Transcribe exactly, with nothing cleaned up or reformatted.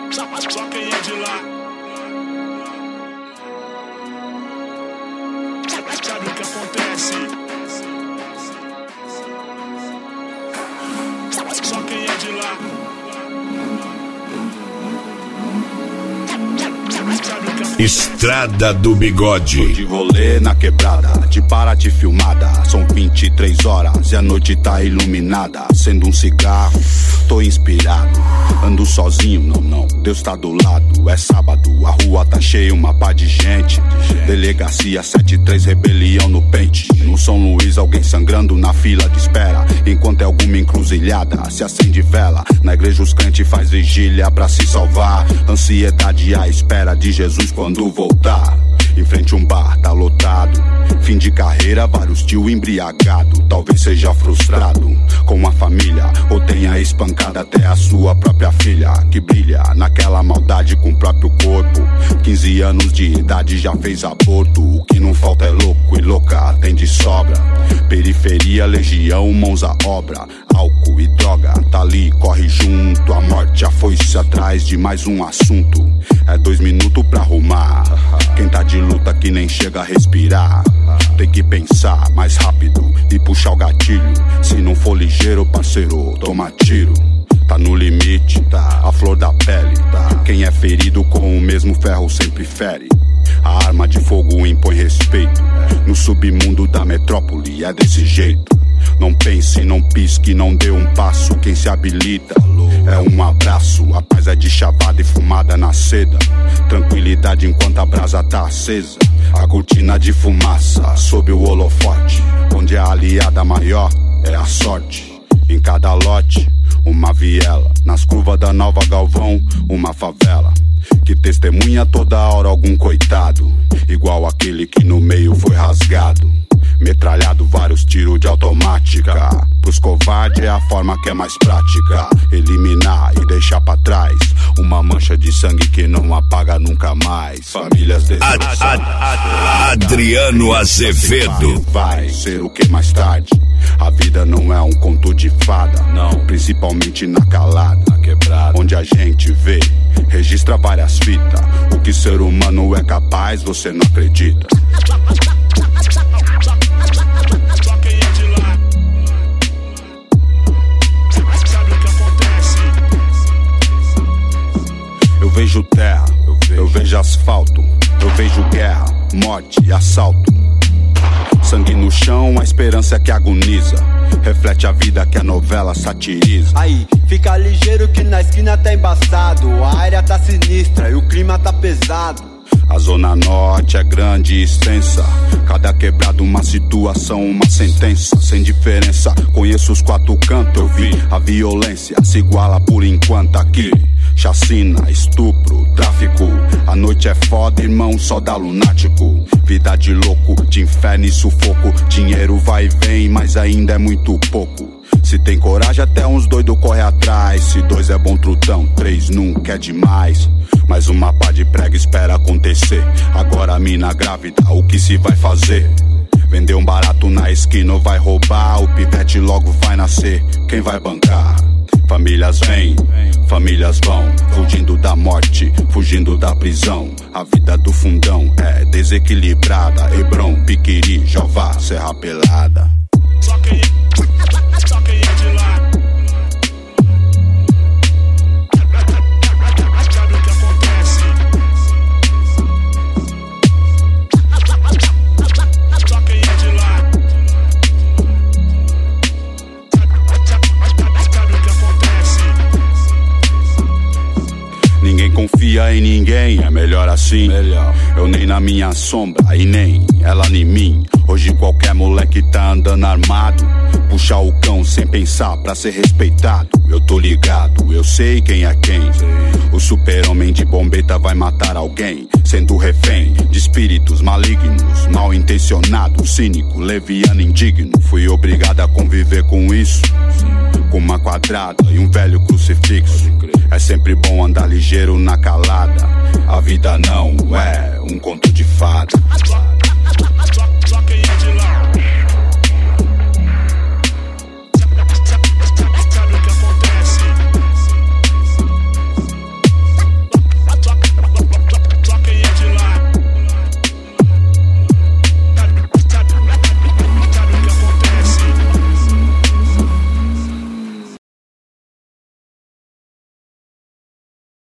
Só quem é de lá sabe o que acontece. Só quem é de lá sabe o que acontece. Estrada do Bigode. Tô de rolê na quebrada, de Paraty filmada. São vinte e três horas e a noite tá iluminada. Acendo um cigarro, tô inspirado. Ando sozinho, não, não, Deus tá do lado. É sábado, a rua tá cheia, uma pá de gente. Delegacia setenta e três, rebelião no pente. No São Luís, alguém sangrando na fila de espera. Enquanto é alguma encruzilhada, se acende vela. Na igreja os crentes faz vigília pra se salvar. Ansiedade à espera de Jesus quando voltar. Em frente um bar, tá lotado. Fim de carreira, vários tio embriagado. Talvez seja frustrado com a família, ou tenha espancado até a sua própria filha, que brilha naquela maldade com o próprio corpo. Quinze anos de idade já fez aborto. O que não falta é louco e louca, tem de sobra. Periferia, legião, mãos à obra. Álcool e droga, tá ali, corre junto. A morte, a foice atrás de mais um assunto. É dois minutos pra arrumar. Quem tá de luta que nem chega a respirar. Tem que pensar mais rápido e puxar o gatilho. Se não for ligeiro, parceiro, toma tiro. Tá no limite, tá, a flor da pele, tá. Quem é ferido com o mesmo ferro sempre fere. A arma de fogo impõe respeito. No submundo da metrópole é desse jeito. Não pense, não pisque, não dê um passo. Quem se habilita é um abraço. A paz é de chavada e fumada na seda. Tranquilidade enquanto a brasa tá acesa. A cortina de fumaça sob o holofote. Onde a aliada maior é a sorte. Em cada lote, uma viela. Nas curvas da Nova Galvão, uma favela. Que testemunha toda hora algum coitado. Igual aquele que no meio foi rasgado. Metralhado vários tiros de automática. Pros covardes é a forma que é mais prática. Eliminar e deixar pra trás uma mancha de sangue que não apaga nunca mais. Famílias destroçadas. Ad, ad, Adriano Azevedo. Vai ser o que mais tarde. A vida não é um conto de fada, não. Principalmente na calada, na quebrada, onde a gente vê, registra várias fitas. O que ser humano é capaz, você não acredita. Só quem é de lá sabe o que acontece. Eu vejo terra, eu vejo, eu vejo asfalto. Eu vejo guerra, morte e assalto. Sangue no chão, a esperança que agoniza. Reflete a vida que a novela satiriza. Aí, fica ligeiro que na esquina tá embaçado. A área tá sinistra e o clima tá pesado. A zona norte é grande e extensa. Cada quebrada uma situação, uma sentença. Sem diferença, conheço os quatro cantos. Eu vi a violência se iguala por enquanto aqui. Chacina, estupro, tráfico. A noite é foda, irmão, só dá lunático. Vida de louco, de inferno e sufoco. Dinheiro vai e vem, mas ainda é muito pouco. Se tem coragem até uns doido corre atrás. Se dois é bom trutão, três nunca é demais. Mais uma pá de prega espera acontecer. Agora a mina grávida, o que se vai fazer? Vender um barato na esquina ou vai roubar? O pivete logo vai nascer, quem vai bancar? Famílias vêm, famílias vão, fugindo da morte, fugindo da prisão. A vida do fundão é desequilibrada. Hebron, Piquiri, Jová, Serra Pelada. Só quem, só quem é de lá sabe o que acontece. Só quem é de lá sabe o que acontece. Ninguém confia em ninguém, é melhor assim. Melhor. Eu nem na minha sombra e nem ela em mim. Hoje qualquer moleque tá andando armado. Puxar o cão sem pensar pra ser respeitado. Eu tô ligado, eu sei quem é quem. O super-homem de bombeta vai matar alguém, sendo refém de espíritos malignos, mal intencionado, cínico, leviano, indigno. Fui obrigado a conviver com isso, com uma quadrada e um velho crucifixo. É sempre bom andar ligeiro na calada. A vida não é um conto de fada. Só